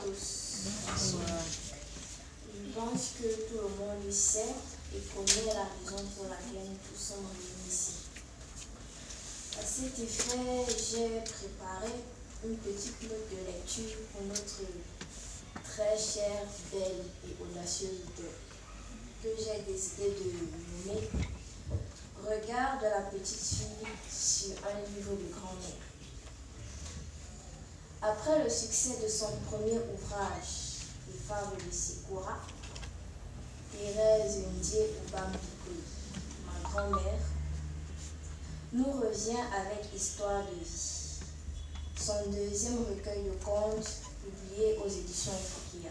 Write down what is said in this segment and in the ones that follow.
tous. Bonsoir. Je pense que tout le monde le sait et connaît la raison pour laquelle nous tous sommes réunis ici. À cet effet, j'ai préparé une petite note de lecture pour notre très chère, belle et audacieuse auteure, que j'ai décidé de nommer Regard de la petite fille sur un livre de grand-mère. Après le succès de son premier ouvrage, Les Fables de Sikora, Thérèse Ndié Ubambikou, ma grand-mère, nous revient avec Histoire de vie, son deuxième recueil de contes publié aux éditions Ifokia.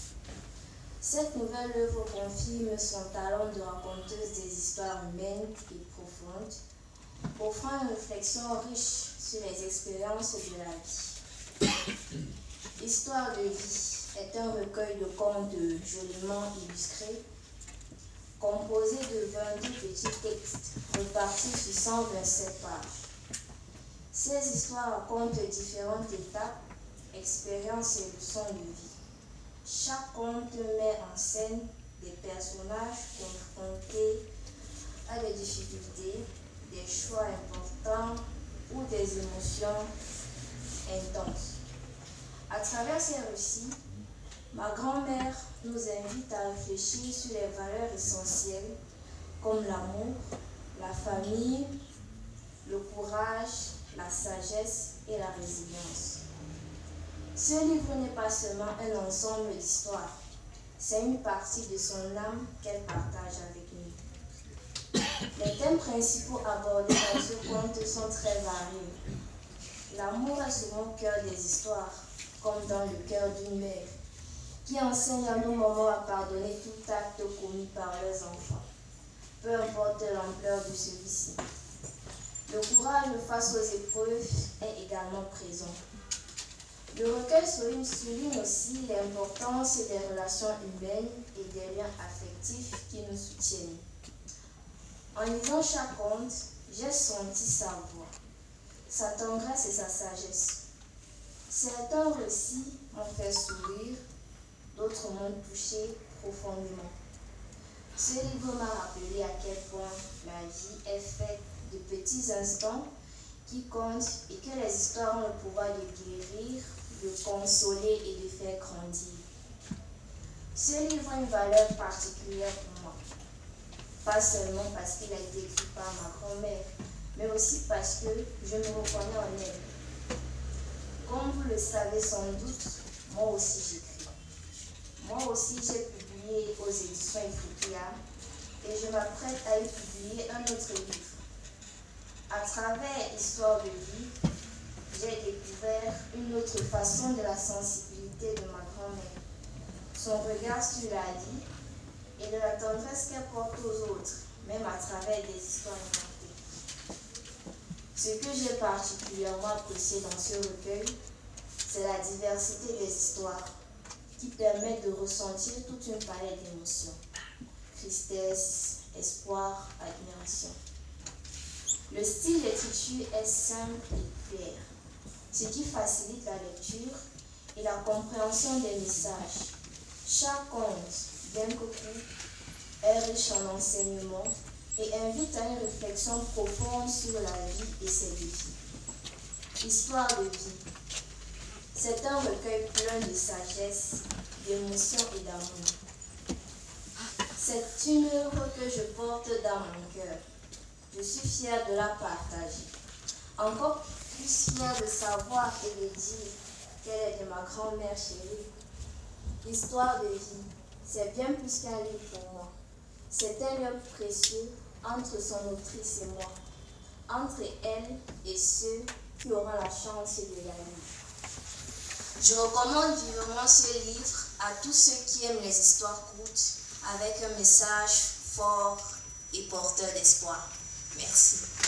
Cette nouvelle œuvre confirme son talent de raconteuse des histoires humaines et profondes, offrant une réflexion riche sur les expériences de la vie. Histoire de vie est un recueil de contes joliment illustrés, composé de 22 petits textes répartis sur 127 pages. Ces histoires racontent différentes étapes, expériences et leçons de vie. Chaque conte met en scène des personnages confrontés à des difficultés, des choix importants ou des émotions intenses. À travers ces récits, ma grand-mère nous invite à réfléchir sur les valeurs essentielles comme l'amour, la famille, le courage, la sagesse et la résilience. Ce livre n'est pas seulement un ensemble d'histoires, c'est une partie de son âme qu'elle partage avec nous. Les thèmes principaux abordés dans ce conte sont très variés. L'amour est souvent au cœur des histoires, comme dans le cœur d'une mère, qui enseigne à nos mamans à pardonner tout acte commis par leurs enfants, peu importe l'ampleur de celui-ci. Le courage face aux épreuves est également présent. Le recueil souligne aussi l'importance des relations humaines et des liens affectifs qui nous soutiennent. En lisant chaque conte, j'ai senti sa voix, sa tendresse et sa sagesse. Certains récits m'ont fait sourire, d'autres m'ont touché profondément. Ce livre m'a rappelé à quel point la vie est faite de petits instants qui comptent et que les histoires ont le pouvoir de guérir, de consoler et de faire grandir. Ce livre a une valeur particulière pour moi, pas seulement parce qu'il a été écrit par ma grand-mère, mais aussi parce que je me reconnais en elle. Comme vous le savez sans doute, moi aussi j'écris. Moi aussi j'ai publié aux éditions Ifokia et je m'apprête à y publier un autre livre. À travers Histoire de vie, j'ai découvert une autre façon de la sensibilité de ma grand-mère, son regard sur la vie et de la tendresse qu'elle porte aux autres, même à travers des histoires inventées. Ce que j'ai particulièrement apprécié dans ce recueil, c'est la diversité des histoires qui permettent de ressentir toute une palette d'émotions, tristesse, espoir, admiration. Le style d'écriture est simple et clair, ce qui facilite la lecture et la compréhension des messages. Chaque conte, bien que court, est riche en enseignements et invite à une réflexion profonde sur la vie et ses défis. Histoire de vie. C'est un recueil plein de sagesse, d'émotion et d'amour. C'est une œuvre que je porte dans mon cœur. Je suis fière de la partager. Encore plus fière de savoir et de dire qu'elle est de ma grand-mère chérie. Histoire de vie, c'est bien plus qu'un livre pour moi. C'est un lien précieux entre son autrice et moi, entre elle et ceux qui auront la chance de la lire. Je recommande vivement ce livre à tous ceux qui aiment les histoires courtes avec un message fort et porteur d'espoir. Merci.